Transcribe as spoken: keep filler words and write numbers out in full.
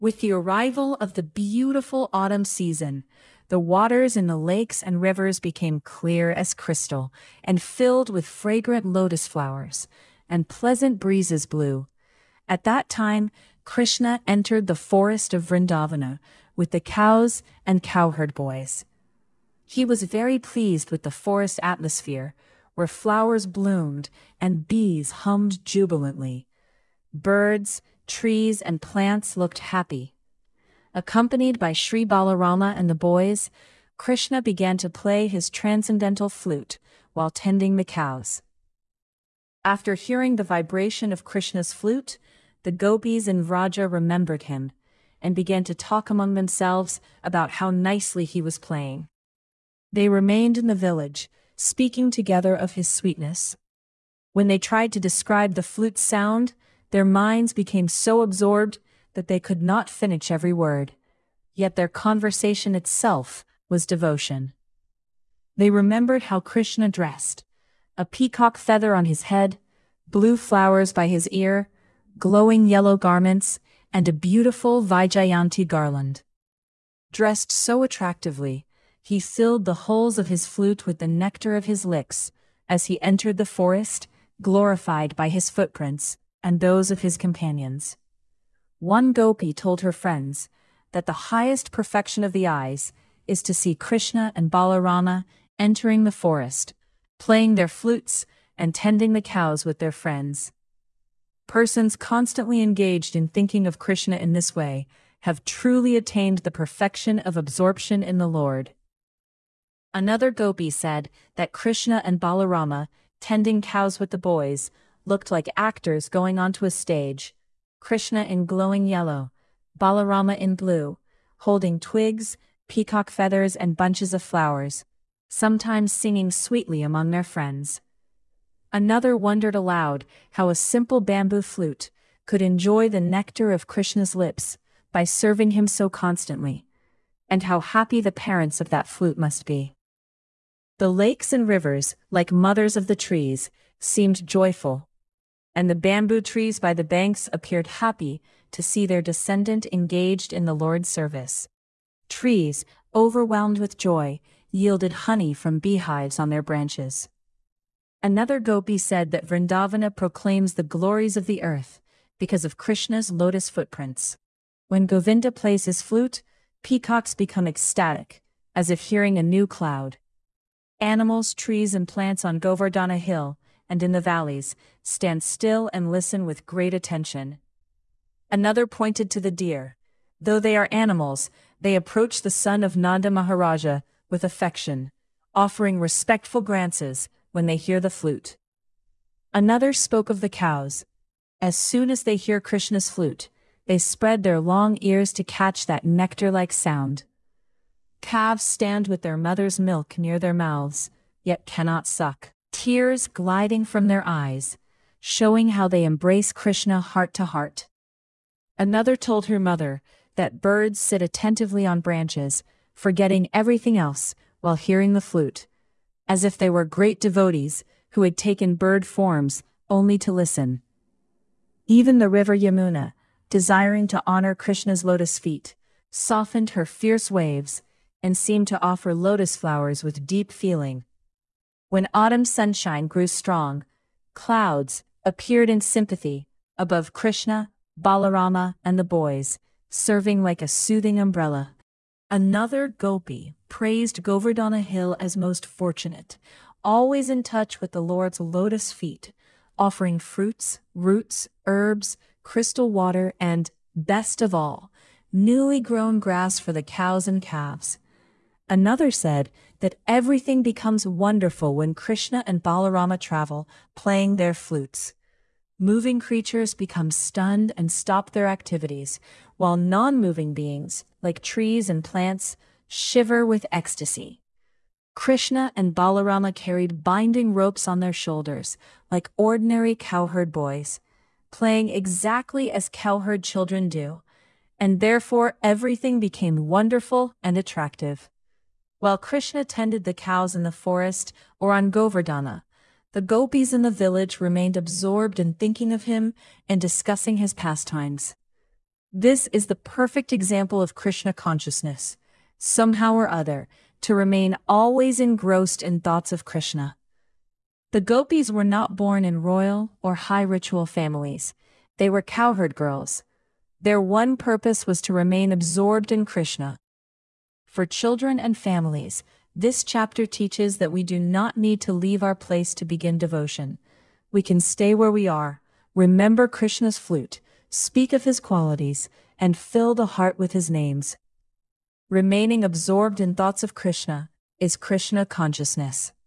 With the arrival of the beautiful autumn season, the waters in the lakes and rivers became clear as crystal and filled with fragrant lotus flowers, and pleasant breezes blew. At that time, Krishna entered the forest of Vrindavana with the cows and cowherd boys. He was very pleased with the forest atmosphere, where flowers bloomed and bees hummed jubilantly. Birds, trees, and plants looked happy. Accompanied by Sri Balarama and the boys, Krishna began to play his transcendental flute while tending the cows. After hearing the vibration of Krishna's flute, the gopis in Vraja remembered him and began to talk among themselves about how nicely he was playing. They remained in the village, speaking together of his sweetness. When they tried to describe the flute's sound, their minds became so absorbed that they could not finish every word. Yet their conversation itself was devotion. They remembered how Krishna dressed: a peacock feather on his head, blue flowers by his ear, glowing yellow garments, and a beautiful Vaijayanti garland. Dressed so attractively, he filled the holes of his flute with the nectar of his lips as he entered the forest, glorified by his footprints and those of his companions. One gopi told her friends that the highest perfection of the eyes is to see Krishna and Balarama entering the forest, playing their flutes and tending the cows with their friends. Persons constantly engaged in thinking of Krishna in this way have truly attained the perfection of absorption in the Lord. Another gopi said that Krishna and Balarama, tending cows with the boys, looked like actors going onto a stage, Krishna in glowing yellow, Balarama in blue, holding twigs, peacock feathers, and bunches of flowers, sometimes singing sweetly among their friends. Another wondered aloud how a simple bamboo flute could enjoy the nectar of Krishna's lips by serving him so constantly, and how happy the parents of that flute must be. The lakes and rivers, like mothers of the trees, seemed joyful, and the bamboo trees by the banks appeared happy to see their descendant engaged in the Lord's service. Trees, overwhelmed with joy, yielded honey from beehives on their branches. Another gopi said that Vrindavana proclaims the glories of the earth because of Krishna's lotus footprints. When Govinda plays his flute, peacocks become ecstatic, as if hearing a new cloud. Animals, trees, and plants on Govardhana Hill and in the valleys stand still and listen with great attention. Another pointed to the deer. Though they are animals, they approach the son of Nanda Maharaja with affection, offering respectful glances when they hear the flute. Another spoke of the cows. As soon as they hear Krishna's flute, they spread their long ears to catch that nectar-like sound. Calves stand with their mother's milk near their mouths, yet cannot suck, tears gliding from their eyes, showing how they embrace Krishna heart to heart. Another told her mother that birds sit attentively on branches, forgetting everything else while hearing the flute, as if they were great devotees who had taken bird forms only to listen. Even the river Yamuna, desiring to honor Krishna's lotus feet, softened her fierce waves and seemed to offer lotus flowers with deep feeling. When autumn sunshine grew strong, clouds appeared in sympathy above Krishna, Balarama, and the boys, serving like a soothing umbrella. Another gopi praised Govardhana Hill as most fortunate, always in touch with the Lord's lotus feet, offering fruits, roots, herbs, crystal water, and, best of all, newly grown grass for the cows and calves. Another said that everything becomes wonderful when Krishna and Balarama travel, playing their flutes. Moving creatures become stunned and stop their activities, while non-moving beings, like trees and plants, shiver with ecstasy. Krishna and Balarama carried binding ropes on their shoulders, like ordinary cowherd boys, playing exactly as cowherd children do, and therefore everything became wonderful and attractive. While Krishna tended the cows in the forest or on Govardhana, the gopis in the village remained absorbed in thinking of him and discussing his pastimes. This is the perfect example of Krishna consciousness, somehow or other, to remain always engrossed in thoughts of Krishna. The gopis were not born in royal or high ritual families. They were cowherd girls. Their one purpose was to remain absorbed in Krishna. For children and families, this chapter teaches that we do not need to leave our place to begin devotion. We can stay where we are, remember Krishna's flute, speak of his qualities, and fill the heart with his names. Remaining absorbed in thoughts of Krishna is Krishna consciousness.